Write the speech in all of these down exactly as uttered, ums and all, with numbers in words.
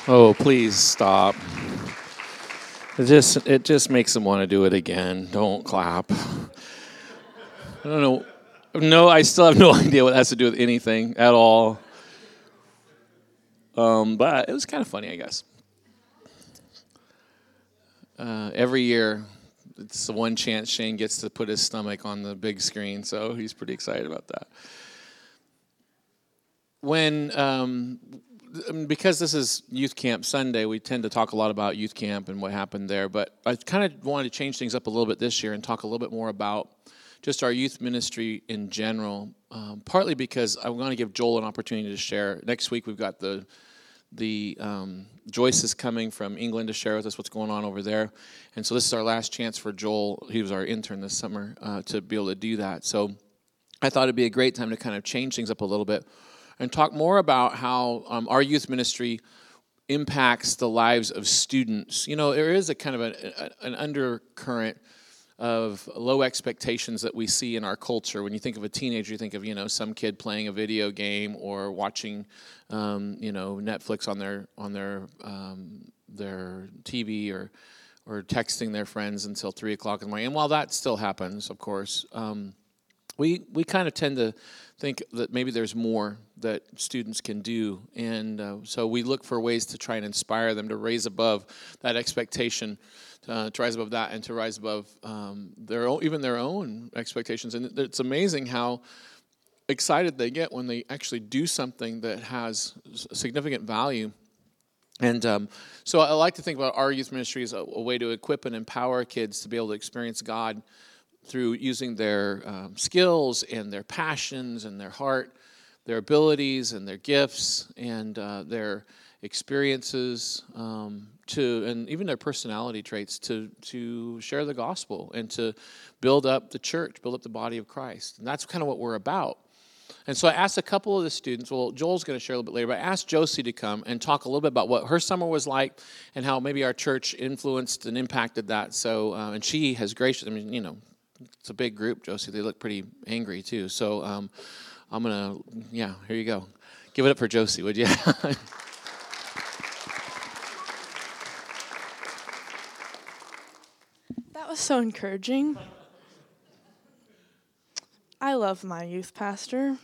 Oh, please stop. It just it just makes them want to do it again. Don't clap. I don't know. No, I still have no idea what that has to do with anything at all. Um, but it was kind of funny, I guess. Uh, every year, it's the one chance Shane gets to put his stomach on the big screen, so he's pretty excited about that. When um, because this is Youth Camp Sunday, we tend to talk a lot about Youth Camp and what happened there. But I kind of wanted to change things up a little bit this year and talk a little bit more about just our youth ministry in general. Um, partly because I want to give Joel an opportunity to share. Next week we've got the the um, Joyce is coming from England to share with us what's going on over there, and so this is our last chance for Joel. He was our intern this summer uh, to be able to do that. So I thought it'd be a great time to kind of change things up a little bit and talk more about how um, our youth ministry impacts the lives of students. You know, there is a kind of a, a, an undercurrent of low expectations that we see in our culture. When you think of a teenager, you think of, you know, some kid playing a video game or watching, um, you know, Netflix on their on their um, their T V or or texting their friends until three o'clock in the morning. And while that still happens, of course, um, we we kind of tend to think that maybe there's more that students can do, and uh, so we look for ways to try and inspire them to raise above that expectation, uh, to rise above that, and to rise above um, their own, even their own expectations. And it's amazing how excited they get when they actually do something that has significant value. And um, so I like to think about our youth ministry as a, a way to equip and empower kids to be able to experience God through using their um, skills and their passions and their heart, their abilities and their gifts and uh, their experiences, um, to and even their personality traits to to share the gospel and to build up the church, build up the body of Christ. And that's kind of what we're about. And so I asked a couple of the students, well, Joel's going to share a little bit later, but I asked Josie to come and talk a little bit about what her summer was like and how maybe our church influenced and impacted that. So, uh, and she has gracious, I mean, you know, it's a big group, Josie. They look pretty angry, too. So um, I'm going to, yeah, here you go. Give it up for Josie, would you? That was so encouraging. I love my youth pastor.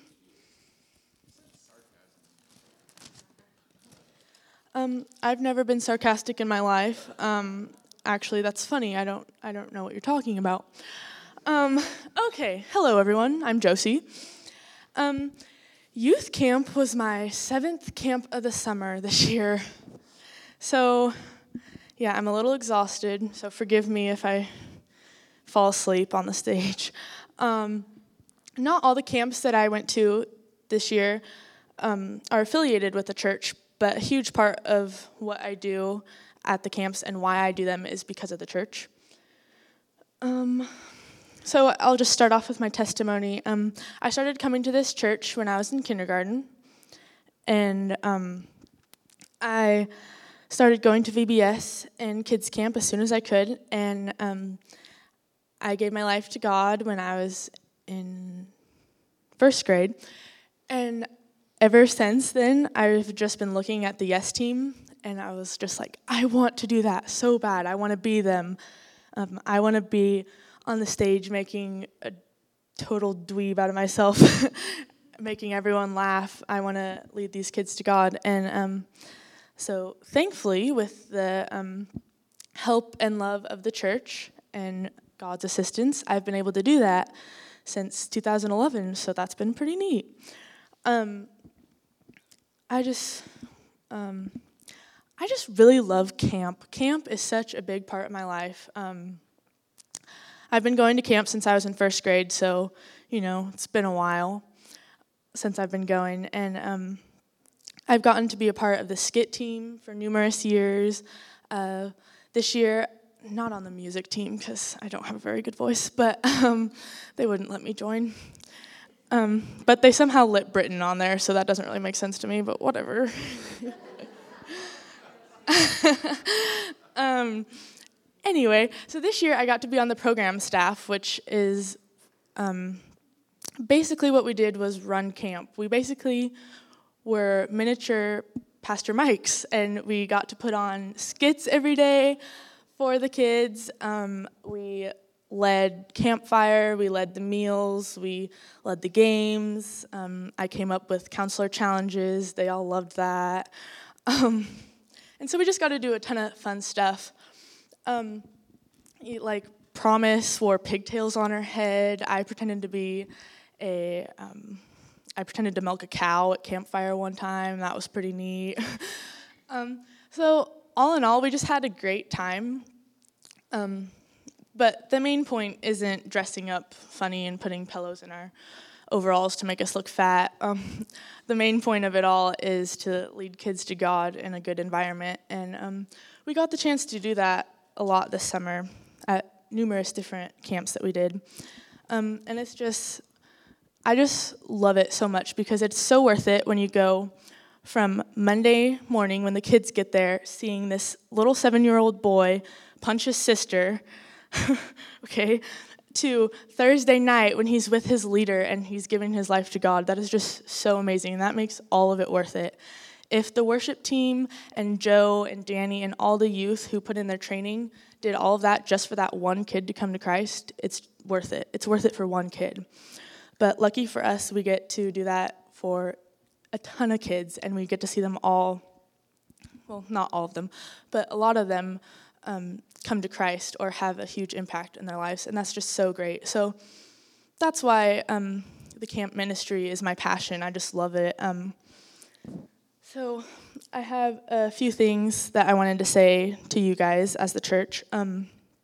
Um, I've never been sarcastic in my life. Um, actually, that's funny. I don't, I don't know what you're talking about. Um, okay, hello everyone. I'm Josie. Um, youth camp was my seventh camp of the summer this year. So, yeah, I'm a little exhausted. So forgive me if I fall asleep on the stage. Um, not all the camps that I went to this year um, are affiliated with the church, but a huge part of what I do at the camps and why I do them is because of the church. Um, so I'll just start off with my testimony. Um, I started coming to this church when I was in kindergarten, and um, I started going to V B S and kids camp as soon as I could, and um, I gave my life to God when I was in first grade, and ever since then, I've just been looking at the Yes Team, and I was just like, I want to do that so bad. I want to be them. Um, I want to be on the stage making a total dweeb out of myself, making everyone laugh. I want to lead these kids to God. And um, so thankfully, with the um, help and love of the church and God's assistance, I've been able to do that since two thousand eleven, so that's been pretty neat. Um, I just, um, I just really love camp. Camp is such a big part of my life. Um, I've been going to camp since I was in first grade, so, you know, it's been a while since I've been going. And um, I've gotten to be a part of the skit team for numerous years. Uh, this year, not on the music team because I don't have a very good voice, but um, they wouldn't let me join. Um, but they somehow lit Britain on there, so that doesn't really make sense to me, but whatever. um, anyway, so this year I got to be on the program staff, which is um, basically what we did was run camp. We basically were miniature Pastor Mike's, and we got to put on skits every day for the kids. Um, we led campfire, we led the meals, we led the games. Um, I came up with counselor challenges. They all loved that. Um, and so we just got to do a ton of fun stuff. Um, like Promise wore pigtails on her head. I pretended to be a, um, I pretended to milk a cow at campfire one time. That was pretty neat. um, so all in all, we just had a great time. Um, But the main point isn't dressing up funny and putting pillows in our overalls to make us look fat. Um, the main point of it all is to lead kids to God in a good environment. And um, we got the chance to do that a lot this summer at numerous different camps that we did. Um, and it's just, I just love it so much because it's so worth it when you go from Monday morning when the kids get there, seeing this little seven-year-old boy punch his sister, okay, to Thursday night when he's with his leader and he's giving his life to God. That is just so amazing. That makes all of it worth it. If the worship team and Joe and Danny and all the youth who put in their training did all of that just for that one kid to come to Christ, it's worth it. It's worth it for one kid. But lucky for us, we get to do that for a ton of kids, and we get to see them all, well, not all of them, but a lot of them um, come to Christ or have a huge impact in their lives, and that's just so great. So that's why um, the camp ministry is my passion. I just love it. Um, so I have a few things that I wanted to say to you guys as the church. Um,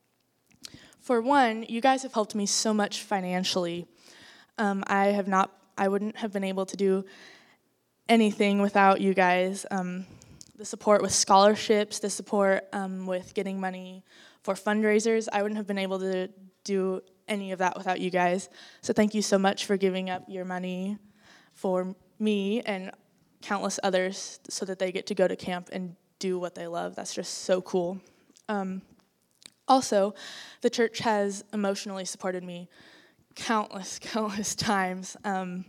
for one, you guys have helped me so much financially. Um, I have not, I wouldn't have been able to do anything without you guys. Um, the support with scholarships, the support um, with getting money for fundraisers. I wouldn't have been able to do any of that without you guys. So thank you so much for giving up your money for me and countless others so that they get to go to camp and do what they love. That's just so cool. Um, also, the church has emotionally supported me countless, countless times. Um,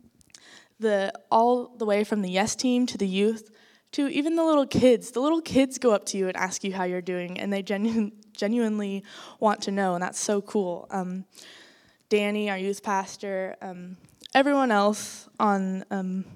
the all the way from the Yes team to the youth to even the little kids. The little kids go up to you and ask you how you're doing, and they genu- genuinely want to know, and that's so cool. Um, Danny, our youth pastor, um, everyone else on um,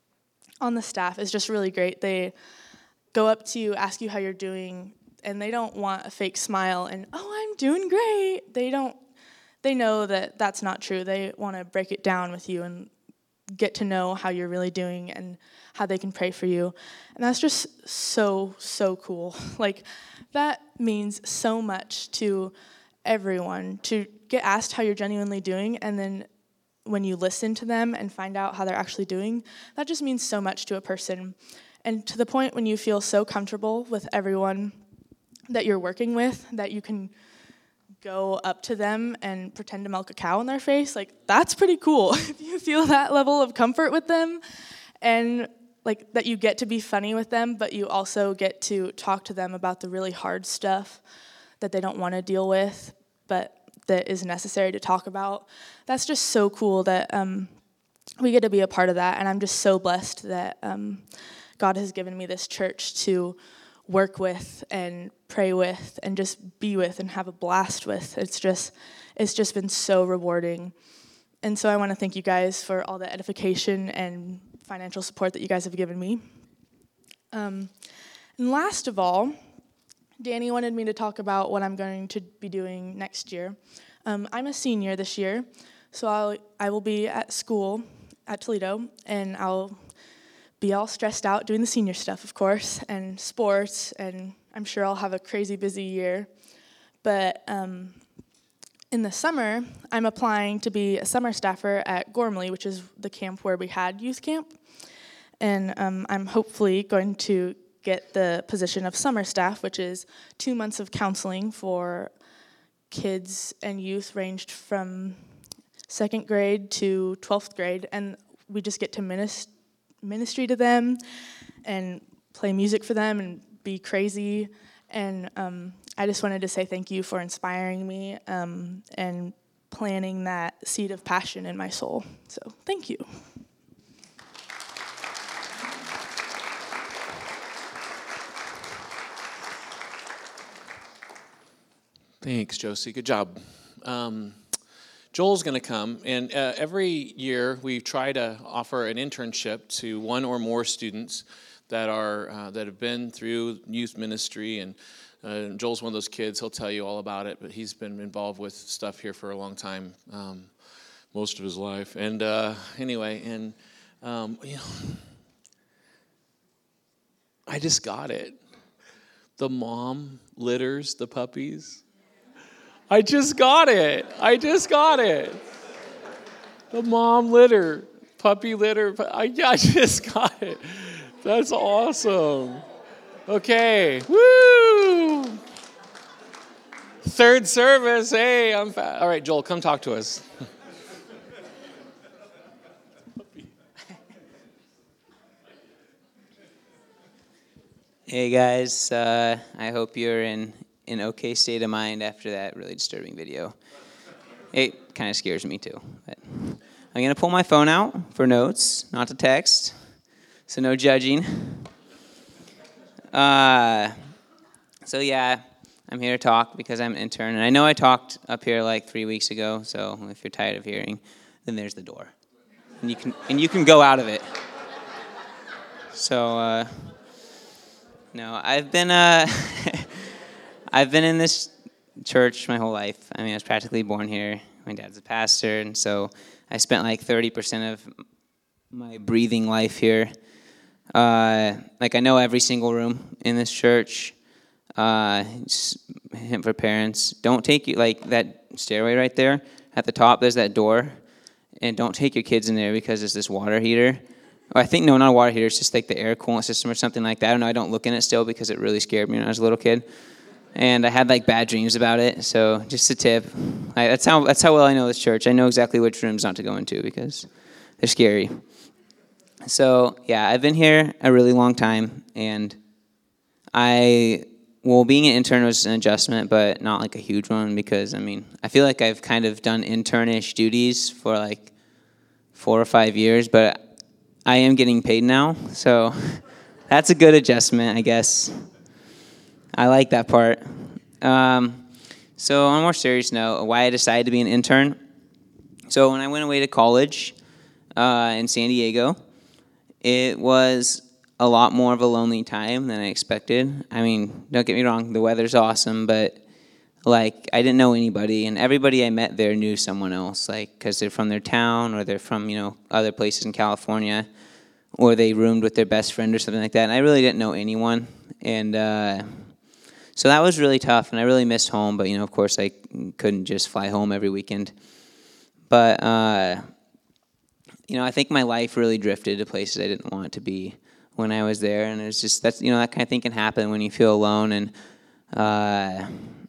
on the staff is just really great. They go up to you, ask you how you're doing, and they don't want a fake smile and, oh, I'm doing great. They don't. They know that that's not true. They want to break it down with you and get to know how you're really doing and how they can pray for you. And that's just so, so cool. Like, that means so much to everyone, to get asked how you're genuinely doing, and then when you listen to them and find out how they're actually doing, that just means so much to a person. And to the point when you feel so comfortable with everyone that you're working with, that you can go up to them and pretend to milk a cow in their face, like, that's pretty cool. If you feel that level of comfort with them, and like that you get to be funny with them, but you also get to talk to them about the really hard stuff that they don't want to deal with, but that is necessary to talk about. That's just so cool that um, we get to be a part of that, and I'm just so blessed that um, God has given me this church to work with and pray with and just be with and have a blast with. It's just it's just been so rewarding. And so I want to thank you guys for all the edification and financial support that you guys have given me. Um, and last of all, Danny wanted me to talk about what I'm going to be doing next year. Um, I'm a senior this year, so I'll, I will be at school at Toledo, and I'll be all stressed out doing the senior stuff, of course, and sports, and I'm sure I'll have a crazy busy year. But um, in the summer, I'm applying to be a summer staffer at Gormley, which is the camp where we had youth camp. And um, I'm hopefully going to get the position of summer staff, which is two months of counseling for kids and youth ranged from second grade to twelfth grade. And we just get to minister ministry to them and play music for them and be crazy. And um, I just wanted to say thank you for inspiring me um, and planting that seed of passion in my soul. So thank you. Thanks, Josie. Good job. Um, Joel's going to come, and uh, every year we try to offer an internship to one or more students that are uh, that have been through youth ministry. And uh, Joel's one of those kids. He'll tell you all about it, but he's been involved with stuff here for a long time, um, most of his life. And uh, anyway, and um, you know, I just got it. The mom litters the puppies. I just got it. I just got it. The mom litter, puppy litter. I, I just got it. That's awesome. Okay. Woo! Third service. Hey, I'm fat. All right, Joel, come talk to us. Hey guys, uh, I hope you're in an okay state of mind after that really disturbing video. It kind of scares me too. But I'm going to pull my phone out for notes, not to text, so no judging. Uh, so yeah, I'm here to talk because I'm an intern. And I know I talked up here like three weeks ago, so if you're tired of hearing, then there's the door. And you can, and you can go out of it. So, uh... No, I've been uh, I've been in this church my whole life. I mean, I was practically born here. My dad's a pastor, and so I spent like thirty percent of my breathing life here. Uh, like I know every single room in this church. Uh, hint for parents: don't take you like that stairway right there at the top. There's that door, and don't take your kids in there because there's this water heater. I think, no, not a water heater. It's just like the air coolant system or something like that. I don't know. I don't look in it still because it really scared me when I was a little kid. And I had, like, bad dreams about it. So just a tip. I, that's how that's how well I know this church. I know exactly which rooms not to go into because they're scary. So, yeah, I've been here a really long time. And I, well, being an intern was an adjustment, but not, like, a huge one because, I mean, I feel like I've kind of done internish duties for, like, four or five years, but I am getting paid now, so that's a good adjustment, I guess. I like that part. Um, so on a more serious note, why I decided to be an intern. So when I went away to college uh, in San Diego, it was a lot more of a lonely time than I expected. I mean, don't get me wrong, the weather's awesome, but like I didn't know anybody, and everybody I met there knew someone else, like because they're from their town or they're from, you know, other places in California, or they roomed with their best friend or something like that. And I really didn't know anyone, and uh, so that was really tough. And I really missed home, but you know, of course, I couldn't just fly home every weekend. But uh, you know, I think my life really drifted to places I didn't want it to be when I was there, and it's just that's you know that kind of thing can happen when you feel alone and. Uh,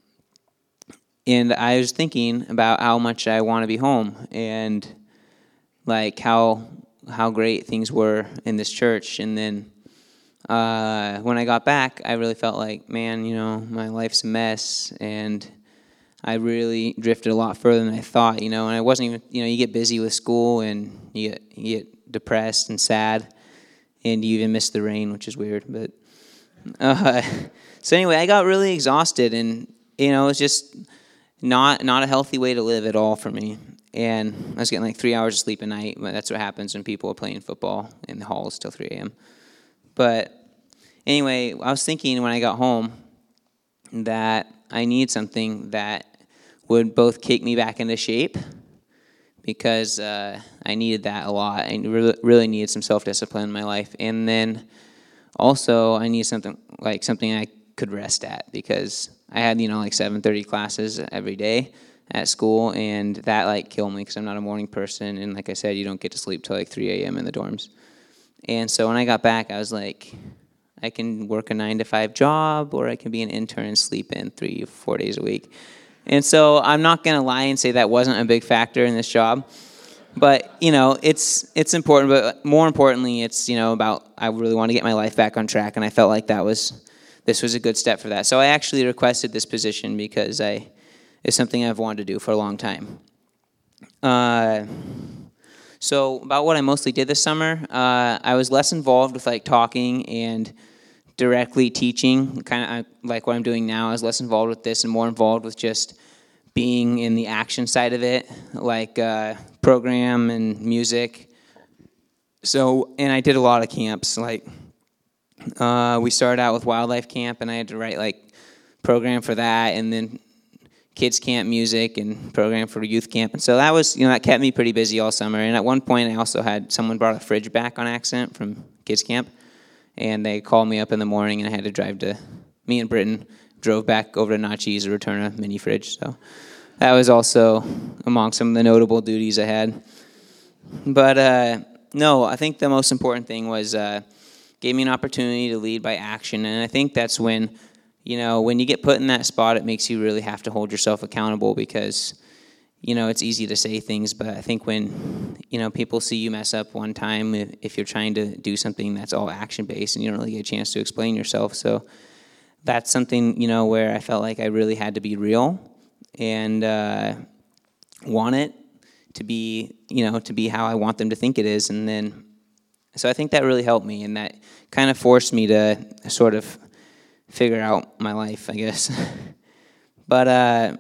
And I was thinking about how much I want to be home and like how how great things were in this church. And then uh, when I got back, I really felt like, man, you know, my life's a mess. And I really drifted a lot further than I thought, you know. And I wasn't even, you know, you get busy with school and you get, you get depressed and sad. And you even miss the rain, which is weird. But uh, so anyway, I got really exhausted. And, you know, it was just... Not not a healthy way to live at all for me. And I was getting like three hours of sleep a night. But that's what happens when people are playing football in the halls till three a.m. But anyway, I was thinking when I got home that I need something that would both kick me back into shape because uh, I needed that a lot. I really, really needed some self-discipline in my life. And then also I needed something like something I could rest at because I had, you know, like seven thirty classes every day at school, and that, like, killed me because I'm not a morning person, and like I said, you don't get to sleep till like three a.m. in the dorms. And so when I got back, I was like, I can work a nine to five job, or I can be an intern and sleep in three, four days a week. And so I'm not going to lie and say that wasn't a big factor in this job. But, you know, it's it's important, but more importantly, it's, you know, about I really want to get my life back on track, and I felt like that was... This was a good step for that. So I actually requested this position because I it's something I've wanted to do for a long time. Uh, so about what I mostly did this summer, uh, I was less involved with like talking and directly teaching, kind of like what I'm doing now. I was less involved with this and more involved with just being in the action side of it, like uh, program and music. So, and I did a lot of camps. Like, uh, we started out with wildlife camp, and I had to write like program for that, and then kids camp music and program for youth camp. And so that was, you know, that kept me pretty busy all summer. And at one point, I also had someone brought a fridge back on accident from kids camp, and they called me up in the morning, and I had to drive to, me and Britton drove back over to Nachi's to return a mini fridge. So that was also among some of the notable duties I had. But uh, no, I think the most important thing was uh, gave me an opportunity to lead by action. And I think that's when, you know, when you get put in that spot, it makes you really have to hold yourself accountable, because, you know, it's easy to say things, but I think when, you know, people see you mess up one time, if, if you're trying to do something that's all action-based and you don't really get a chance to explain yourself. So that's something, you know, where I felt like I really had to be real and uh, want it to be, you know, to be how I want them to think it is. And then, so I think that really helped me, and that kind of forced me to sort of figure out my life, I guess. But uh,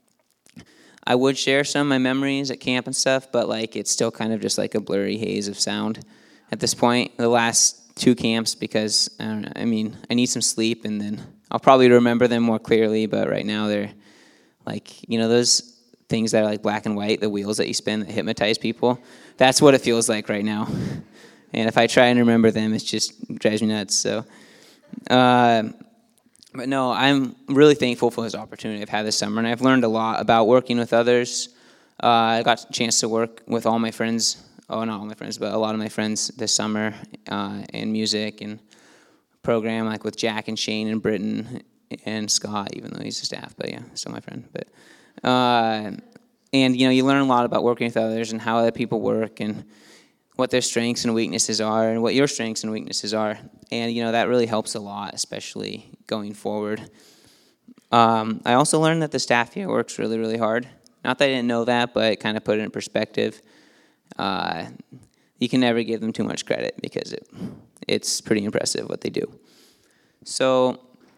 I would share some of my memories at camp and stuff, but like it's still kind of just like a blurry haze of sound at this point. The last two camps, because I don't know, I mean, I need some sleep, and then I'll probably remember them more clearly. But right now they're like, you know, those things that are like black and white, the wheels that you spin that hypnotize people. That's what it feels like right now. And if I try and remember them, it just drives me nuts. So. Uh, But no, I'm really thankful for this opportunity I've had this summer, and I've learned a lot about working with others. Uh, I got a chance to work with all my friends, oh, not all my friends, but a lot of my friends this summer uh, in music and program, like with Jack and Shane and Britton and Scott, even though he's a staff, but yeah, still my friend. But uh, and, you know, you learn a lot about working with others and how other people work and what their strengths and weaknesses are and what your strengths and weaknesses are. And, you know, that really helps a lot, especially going forward. Um, I also learned that the staff here works really, really hard. Not that I didn't know that, but it kind of put it in perspective. Uh, you can never give them too much credit, because it it's pretty impressive what they do. So,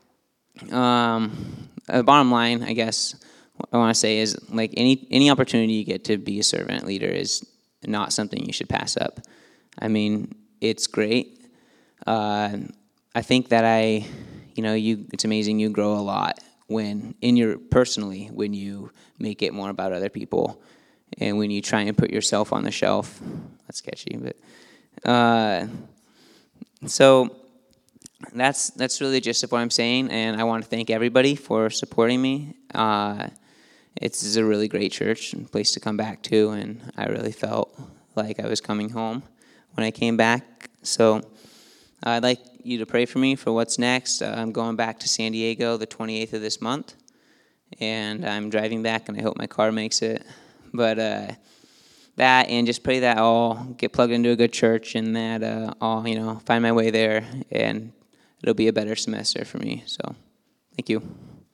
um, the bottom line, I guess, what I want to say is, like, any any opportunity you get to be a servant leader is not something you should pass up. I mean, it's great. Uh, I think that I, you know, you it's amazing you grow a lot when, in your, personally, when you make it more about other people and when you try and put yourself on the shelf. That's sketchy, but, uh, so that's, that's really just what I'm saying, and I want to thank everybody for supporting me. Uh, it's a really great church and place to come back to, and I really felt like I was coming home when I came back. So I'd like you to pray for me for what's next. Uh, I'm going back to San Diego the twenty-eighth of this month, and I'm driving back, and I hope my car makes it. But uh, that, and just pray that I'll get plugged into a good church, and that uh, I'll, you know, find my way there, and it'll be a better semester for me. So, thank you.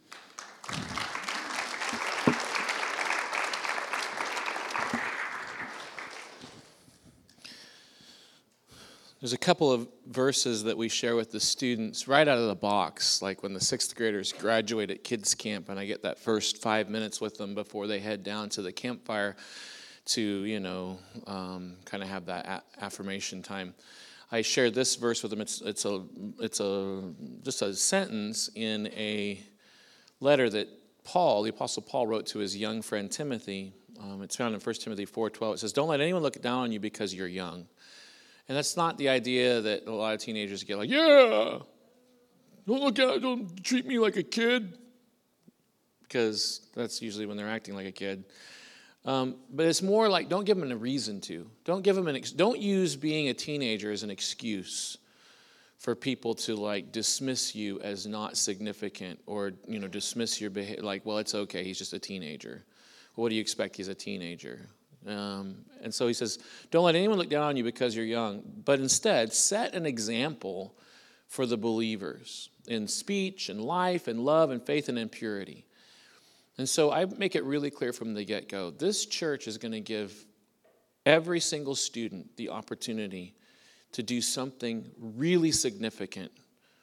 There's a couple of verses that we share with the students right out of the box, like when the sixth graders graduate at kids camp, and I get that first five minutes with them before they head down to the campfire to, you know, um, kind of have that a- affirmation time. I shared this verse with them. It's it's a it's a just a sentence in a letter that Paul, the Apostle Paul, wrote to his young friend Timothy. Um, it's found in First Timothy four twelve. It says, "Don't let anyone look down on you because you're young." And that's not the idea that a lot of teenagers get like, yeah, don't look at, don't treat me like a kid, because that's usually when they're acting like a kid. Um, but it's more like, don't give them a reason to. Don't give them an. Ex- don't use being a teenager as an excuse for people to like dismiss you as not significant, or you know dismiss your behavior. Like, well, it's okay. He's just a teenager. Well, what do you expect? He's a teenager. Um, and so he says, don't let anyone look down on you because you're young, but instead set an example for the believers in speech and life and love and faith and in purity. And so I make it really clear from the get-go, this church is going to give every single student the opportunity to do something really significant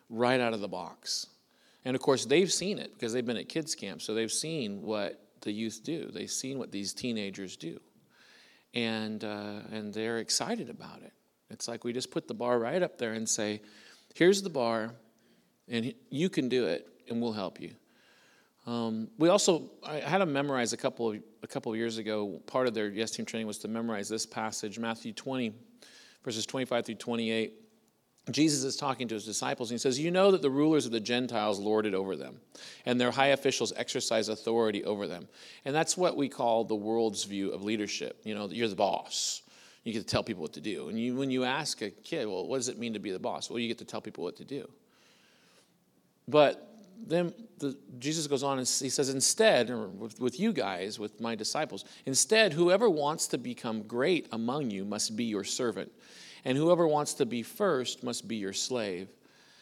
right out of the box. And of course, they've seen it because they've been at kids camp, so they've seen what the youth do. They've seen what these teenagers do, and uh, and they're excited about it. It's like we just put the bar right up there and say, here's the bar, and you can do it, and we'll help you. Um, we also, I had them memorize a couple of, a couple of years ago. Part of their Yes Team training was to memorize this passage, Matthew twenty, verses twenty-five through twenty-eight. Jesus is talking to his disciples, and he says, you know that the rulers of the Gentiles lord it over them, and their high officials exercise authority over them. And that's what we call the world's view of leadership. You know, you're the boss. You get to tell people what to do. And you, when you ask a kid, well, what does it mean to be the boss? Well, you get to tell people what to do. But then the, Jesus goes on and he says, instead, or with, with you guys, with my disciples, instead, whoever wants to become great among you must be your servant. And whoever wants to be first must be your slave.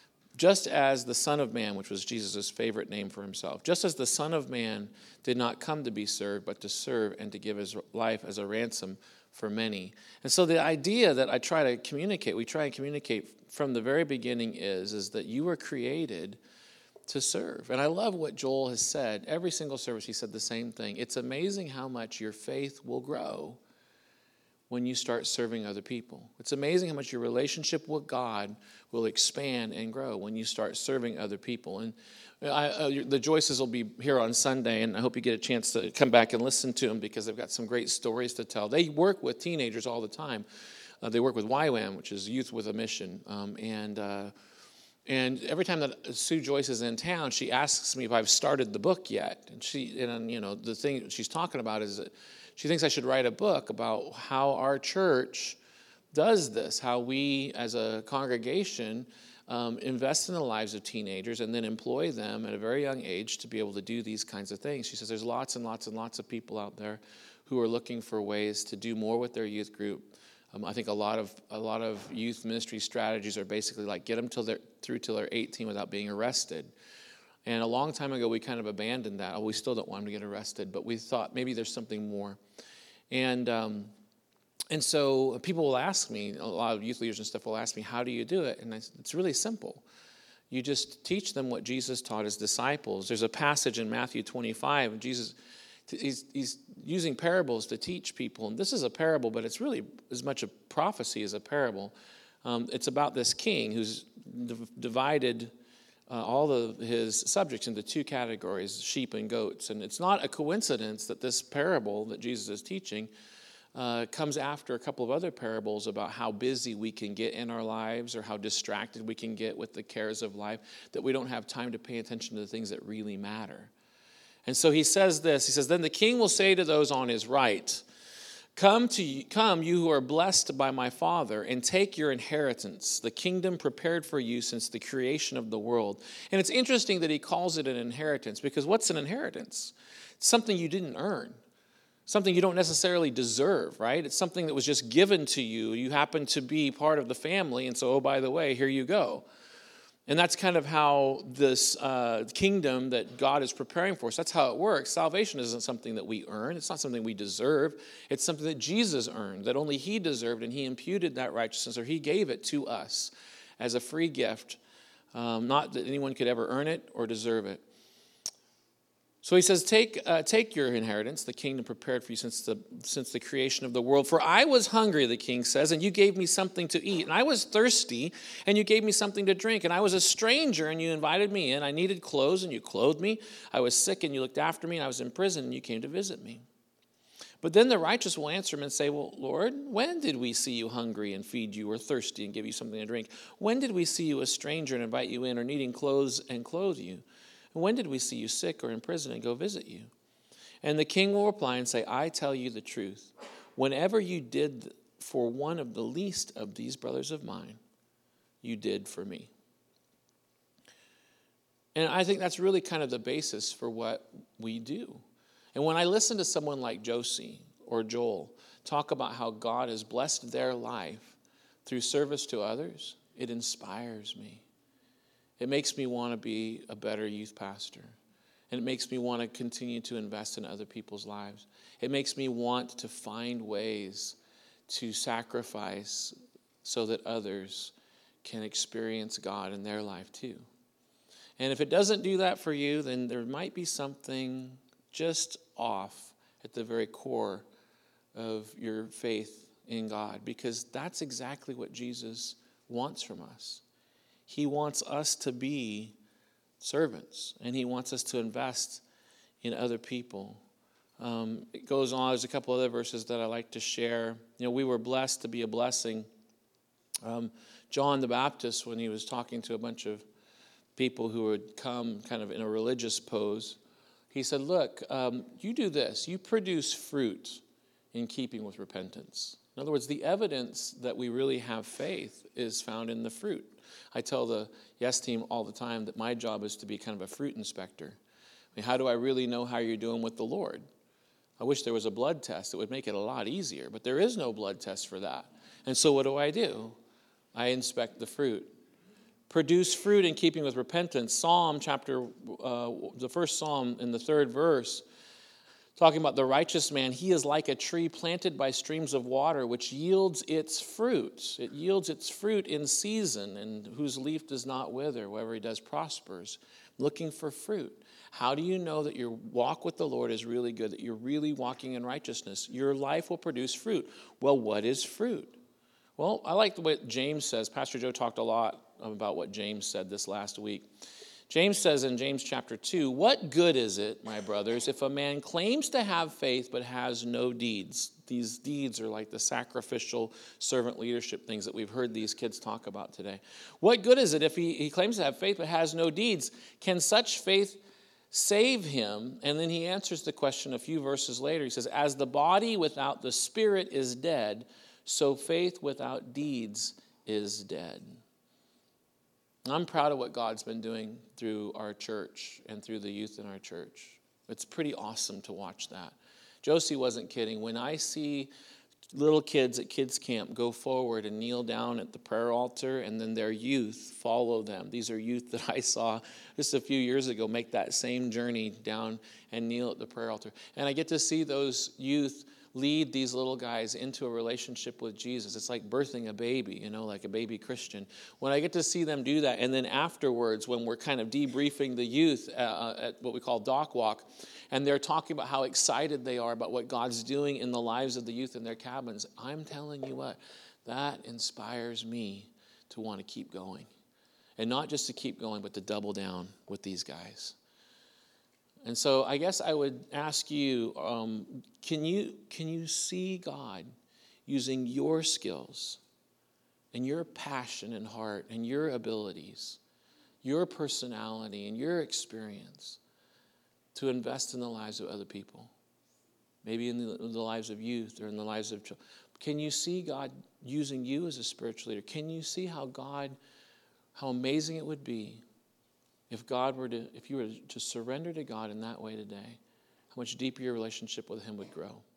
Just as the Son of Man, which was Jesus' favorite name for himself, just as the Son of Man did not come to be served, but to serve and to give his life as a ransom for many. And so the idea that I try to communicate, we try and communicate from the very beginning is, is that you were created to serve. And I love what Joel has said. Every single service he said the same thing. It's amazing how much your faith will grow when you start serving other people. It's amazing how much your relationship with God will expand and grow when you start serving other people. And I, uh, the Joyces will be here on Sunday, and I hope you get a chance to come back and listen to them because they've got some great stories to tell. They work with teenagers all the time. Uh, they work with Y WAM, which is Youth with a Mission. Um, and uh, and every time that Sue Joyce is in town, she asks me if I've started the book yet. And she, and you know, the thing she's talking about is that she thinks I should write a book about how our church does this, how we as a congregation um, invest in the lives of teenagers and then employ them at a very young age to be able to do these kinds of things. She says there's lots and lots and lots of people out there who are looking for ways to do more with their youth group. Um, I think a lot of a lot of youth ministry strategies are basically like get them till they're through till they're eighteen without being arrested. And a long time ago, we kind of abandoned that. Oh, we still don't want them to get arrested, but we thought maybe there's something more. And um, and so people will ask me, a lot of youth leaders and stuff will ask me, how do you do it? And I, it's really simple. You just teach them what Jesus taught his disciples. There's a passage in Matthew twenty-five, and Jesus, he's, he's using parables to teach people. And this is a parable, but it's really as much a prophecy as a parable. Um, it's about this king who's div- divided Uh, all of his subjects into two categories, sheep and goats. And it's not a coincidence that this parable that Jesus is teaching uh, comes after a couple of other parables about how busy we can get in our lives or how distracted we can get with the cares of life, that we don't have time to pay attention to the things that really matter. And so he says this, he says, then the king will say to those on his right, Come to you, come, you who are blessed by my Father, and take your inheritance, the kingdom prepared for you since the creation of the world. And it's interesting that he calls it an inheritance, because what's an inheritance? It's something you didn't earn, something you don't necessarily deserve, right? It's something that was just given to you. You happen to be part of the family, and so, oh, by the way, here you go. And that's kind of how this uh, kingdom that God is preparing for us, that's how it works. Salvation isn't something that we earn. It's not something we deserve. It's something that Jesus earned, that only he deserved, and he imputed that righteousness, or he gave it to us as a free gift, um, not that anyone could ever earn it or deserve it. So he says, take uh, take your inheritance, the kingdom prepared for you since the since the creation of the world. For I was hungry, the king says, and you gave me something to eat. And I was thirsty, and you gave me something to drink. And I was a stranger, and you invited me in. I needed clothes, and you clothed me. I was sick, and you looked after me. And I was in prison, and you came to visit me. But then the righteous will answer him and say, well, Lord, when did we see you hungry and feed you, or thirsty and give you something to drink? When did we see you a stranger and invite you in, or needing clothes and clothe you? When did we see you sick or in prison and go visit you? And the king will reply and say, I tell you the truth. Whenever you did for one of the least of these brothers of mine, you did for me. And I think that's really kind of the basis for what we do. And when I listen to someone like Josie or Joel talk about how God has blessed their life through service to others, it inspires me. It makes me want to be a better youth pastor. And it makes me want to continue to invest in other people's lives. It makes me want to find ways to sacrifice so that others can experience God in their life too. And if it doesn't do that for you, then there might be something just off at the very core of your faith in God, because that's exactly what Jesus wants from us. He wants us to be servants, and he wants us to invest in other people. Um, it goes on. There's a couple other verses that I like to share. You know, we were blessed to be a blessing. Um, John the Baptist, when he was talking to a bunch of people who would come kind of in a religious pose, he said, look, um, you do this. You produce fruit in keeping with repentance. In other words, the evidence that we really have faith is found in the fruit. I tell the Yes team all the time that my job is to be kind of a fruit inspector. I mean, how do I really know how you're doing with the Lord? I wish there was a blood test that would make it a lot easier, but there is no blood test for that. And so what do I do? I inspect the fruit. Produce fruit in keeping with repentance. Psalm chapter, uh, the first psalm in the third verse, talking about the righteous man, he is like a tree planted by streams of water, which yields its fruit. It yields its fruit in season, and whose leaf does not wither. Whatever he does prospers. Looking for fruit. How do you know that your walk with the Lord is really good, that you're really walking in righteousness? Your life will produce fruit. Well, what is fruit? Well, I like the way James says. Pastor Joe talked a lot about what James said this last week. James says in James chapter two, what good is it, my brothers, if a man claims to have faith but has no deeds? These deeds are like the sacrificial servant leadership things that we've heard these kids talk about today. What good is it if he, he claims to have faith but has no deeds? Can such faith save him? And then he answers the question a few verses later. He says, as the body without the spirit is dead, so faith without deeds is dead. I'm proud of what God's been doing through our church and through the youth in our church. It's pretty awesome to watch that. Josie wasn't kidding. When I see little kids at kids camp go forward and kneel down at the prayer altar, and then their youth follow them. These are youth that I saw just a few years ago make that same journey down and kneel at the prayer altar. And I get to see those youth lead these little guys into a relationship with Jesus. It's like birthing a baby, you know, like a baby Christian. When I get to see them do that, and then afterwards, when we're kind of debriefing the youth uh, at what we call Dock Walk, and they're talking about how excited they are about what God's doing in the lives of the youth in their cabins, I'm telling you what, that inspires me to want to keep going. And not just to keep going, but to double down with these guys. And so I guess I would ask you, um, can you can you see God using your skills and your passion and heart and your abilities, your personality and your experience to invest in the lives of other people? Maybe in the, the lives of youth or in the lives of children. Can you see God using you as a spiritual leader? Can you see how God, how amazing it would be if God were to, if you were to surrender to God in that way today, how much deeper your relationship with him would grow?